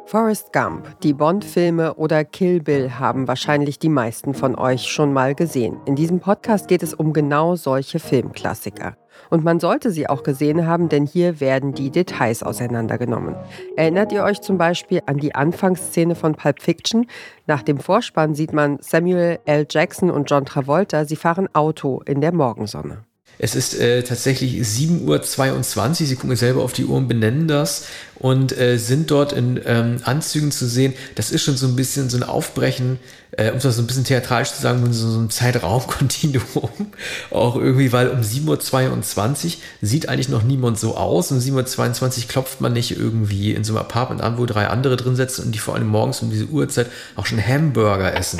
Forrest Gump, die Bond-Filme oder Kill Bill haben wahrscheinlich die meisten von euch schon mal gesehen. In diesem Podcast geht es um genau solche Filmklassiker. Und man sollte sie auch gesehen haben, denn hier werden die Details auseinandergenommen. Erinnert ihr euch zum Beispiel an die Anfangsszene von Pulp Fiction? Nach dem Vorspann sieht man Samuel L. Jackson und John Travolta, sie fahren Auto in der Morgensonne. Es ist tatsächlich 7:22 Uhr. Sie gucken selber auf die Uhr und benennen das und sind dort in Anzügen zu sehen. Das ist schon so ein bisschen so ein Aufbrechen, um das so ein bisschen theatralisch zu sagen, so ein Zeitraumkontinuum. Auch irgendwie, weil um 7:22 Uhr sieht eigentlich noch niemand so aus. Um 7:22 Uhr klopft man nicht irgendwie in so einem Apartment an, wo 3 andere drin sitzen und die vor allem morgens um diese Uhrzeit auch schon Hamburger essen.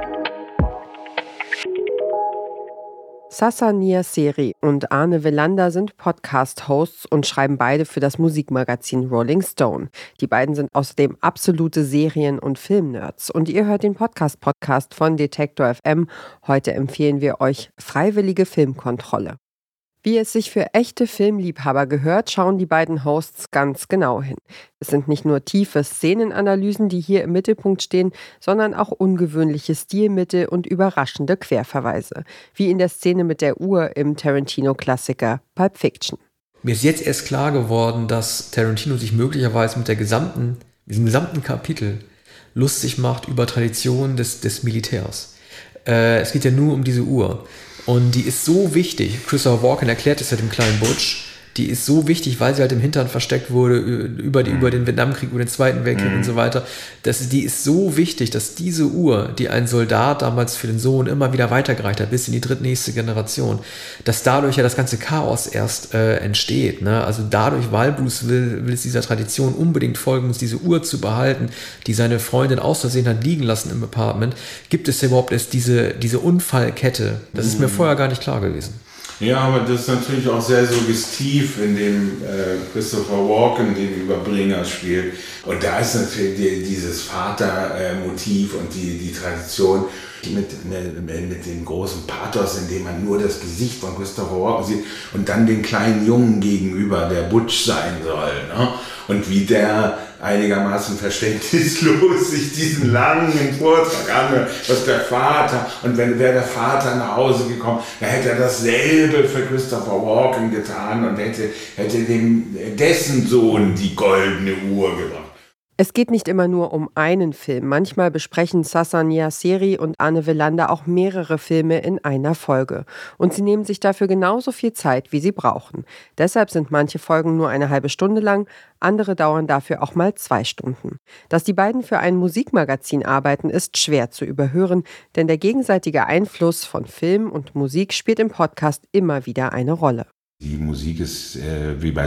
Sasa Niaseri und Arne Welander sind Podcast-Hosts und schreiben beide für das Musikmagazin Rolling Stone. Die beiden sind außerdem absolute Serien- und Filmnerds. Und ihr hört den Podcast von Detektor FM. Heute empfehlen wir euch Freiwillige Filmkontrolle. Wie es sich für echte Filmliebhaber gehört, schauen die beiden Hosts ganz genau hin. Es sind nicht nur tiefe Szenenanalysen, die hier im Mittelpunkt stehen, sondern auch ungewöhnliche Stilmittel und überraschende Querverweise. Wie in der Szene mit der Uhr im Tarantino-Klassiker Pulp Fiction. Mir ist jetzt erst klar geworden, dass Tarantino sich möglicherweise mit diesem gesamten Kapitel lustig macht über Traditionen des Militärs. Es geht ja nur um diese Uhr. Und die ist so wichtig, Christopher Walken erklärt es ja dem kleinen Butch, die ist so wichtig, weil sie halt im Hintern versteckt wurde, über den Vietnamkrieg, über den Zweiten Weltkrieg und so weiter. Die ist so wichtig, dass diese Uhr, die ein Soldat damals für den Sohn immer wieder weitergereicht hat, bis in die drittnächste Generation, dass dadurch ja das ganze Chaos erst entsteht. Ne? Also dadurch, weil Bruce will es dieser Tradition unbedingt folgen, uns diese Uhr zu behalten, die seine Freundin aus Versehen hat liegen lassen im Apartment, gibt es ja überhaupt erst diese Unfallkette. Das ist mir vorher gar nicht klar gewesen. Ja, aber das ist natürlich auch sehr suggestiv, in dem Christopher Walken den Überbringer spielt. Und da ist natürlich dieses Vatermotiv und die Tradition mit dem großen Pathos, in dem man nur das Gesicht von Christopher Walken sieht und dann den kleinen Jungen gegenüber, der Butch sein soll. Ne? Und wie der einigermaßen verständnislos sich diesen langen Vortrag anhört, was der Vater, und wäre der Vater nach Hause gekommen, dann hätte er dasselbe für Christopher Walken getan und hätte dessen Sohn die goldene Uhr gebracht. Es geht nicht immer nur um einen Film. Manchmal besprechen Sasa Niaseri und Arne Welander auch mehrere Filme in einer Folge. Und sie nehmen sich dafür genauso viel Zeit, wie sie brauchen. Deshalb sind manche Folgen nur eine halbe Stunde lang, andere dauern dafür auch mal 2 Stunden. Dass die beiden für ein Musikmagazin arbeiten, ist schwer zu überhören, denn der gegenseitige Einfluss von Film und Musik spielt im Podcast immer wieder eine Rolle. Die Musik ist wie bei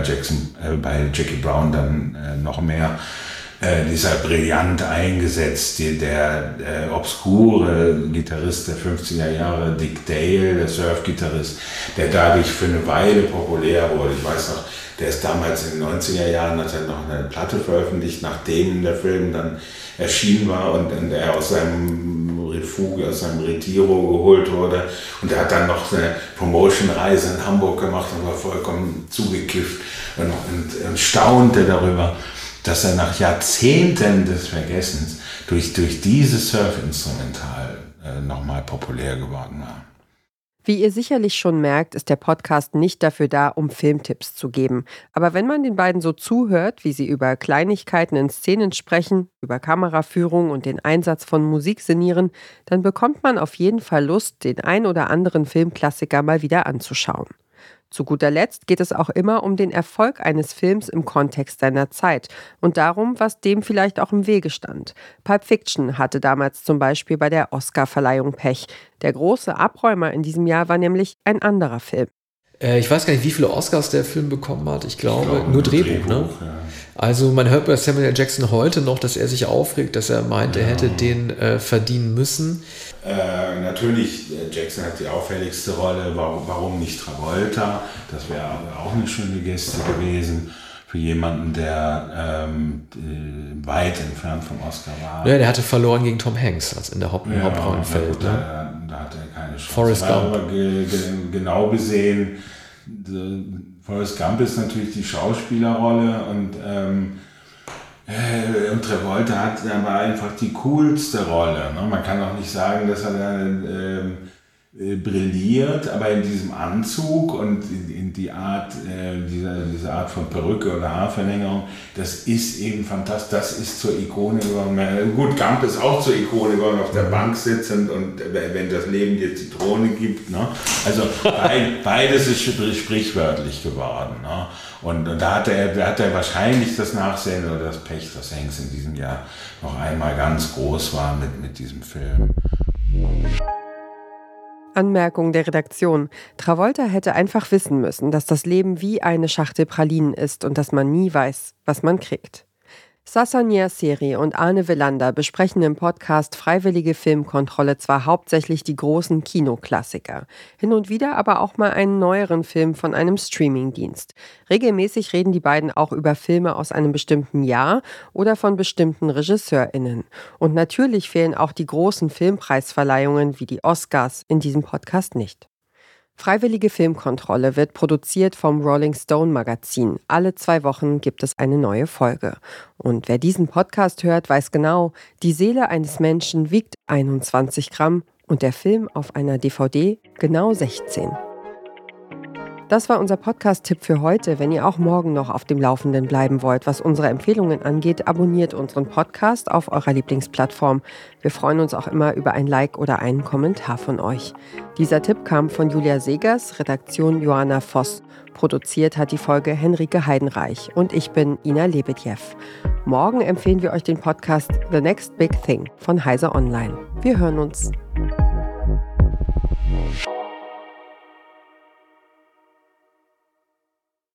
Jackie Brown dann noch mehr. Dieser brillant eingesetzt, der obskure Gitarrist der 50er Jahre, Dick Dale, der Surf-Gitarrist, der dadurch für eine Weile populär wurde. Ich weiß noch, der ist damals in den 90er Jahren, hat er noch eine Platte veröffentlicht, nachdem der Film dann erschienen war und er aus seinem Refuge, aus seinem Retiro geholt wurde. Und er hat dann noch eine Promotion-Reise in Hamburg gemacht und war vollkommen zugekifft und staunte darüber, dass er nach Jahrzehnten des Vergessens durch dieses Surf-Instrumental nochmal populär geworden war. Wie ihr sicherlich schon merkt, ist der Podcast nicht dafür da, um Filmtipps zu geben. Aber wenn man den beiden so zuhört, wie sie über Kleinigkeiten in Szenen sprechen, über Kameraführung und den Einsatz von Musik sinnieren, dann bekommt man auf jeden Fall Lust, den ein oder anderen Filmklassiker mal wieder anzuschauen. Zu guter Letzt geht es auch immer um den Erfolg eines Films im Kontext seiner Zeit und darum, was dem vielleicht auch im Wege stand. Pulp Fiction hatte damals zum Beispiel bei der Oscarverleihung Pech. Der große Abräumer in diesem Jahr war nämlich ein anderer Film. Ich weiß gar nicht, wie viele Oscars der Film bekommen hat. Ich glaube nur Drehbuch, ne? Ja. Also man hört bei Samuel L. Jackson heute noch, dass er sich aufregt, dass er meint, er hätte den verdienen müssen. Natürlich, Jackson hat die auffälligste Rolle, warum nicht Travolta? Das wäre auch eine schöne Geste gewesen für jemanden, der weit entfernt vom Oscar war. Ja, der hatte verloren gegen Tom Hanks, als in der Hauptrollenfeld. Da hatte er keine Chance. Forrest Gump. Aber genau gesehen, Forrest Gump ist natürlich die Schauspielerrolle und Und Travolta hat aber einfach die coolste Rolle. Ne? Man kann auch nicht sagen, dass er da brilliert, aber in diesem Anzug und in die Art, diese Art von Perücke oder Haarverlängerung, das ist eben fantastisch, das ist zur Ikone geworden. Gut, Gump ist auch zur Ikone geworden, auf der Bank sitzend und wenn das Leben dir Zitrone gibt. Ne? Also beides ist sprichwörtlich geworden. Ne? Und da hat er wahrscheinlich das Nachsehen oder das Pech, dass Hanks in diesem Jahr noch einmal ganz groß war mit diesem Film. Anmerkung der Redaktion. Travolta hätte einfach wissen müssen, dass das Leben wie eine Schachtel Pralinen ist und dass man nie weiß, was man kriegt. Sasa Nyaseri und Arne Willander besprechen im Podcast Freiwillige Filmkontrolle zwar hauptsächlich die großen Kinoklassiker, hin und wieder aber auch mal einen neueren Film von einem Streamingdienst. Regelmäßig reden die beiden auch über Filme aus einem bestimmten Jahr oder von bestimmten RegisseurInnen. Und natürlich fehlen auch die großen Filmpreisverleihungen wie die Oscars in diesem Podcast nicht. Freiwillige Filmkontrolle wird produziert vom Rolling Stone Magazin. Alle 2 Wochen gibt es eine neue Folge. Und wer diesen Podcast hört, weiß genau, die Seele eines Menschen wiegt 21 Gramm und der Film auf einer DVD genau 16. Das war unser Podcast-Tipp für heute. Wenn ihr auch morgen noch auf dem Laufenden bleiben wollt, was unsere Empfehlungen angeht, abonniert unseren Podcast auf eurer Lieblingsplattform. Wir freuen uns auch immer über ein Like oder einen Kommentar von euch. Dieser Tipp kam von Julia Segers, Redaktion Joanna Voss. Produziert hat die Folge Henrike Heidenreich und ich bin Ina Lebedjew. Morgen empfehlen wir euch den Podcast The Next Big Thing von Heise Online. Wir hören uns.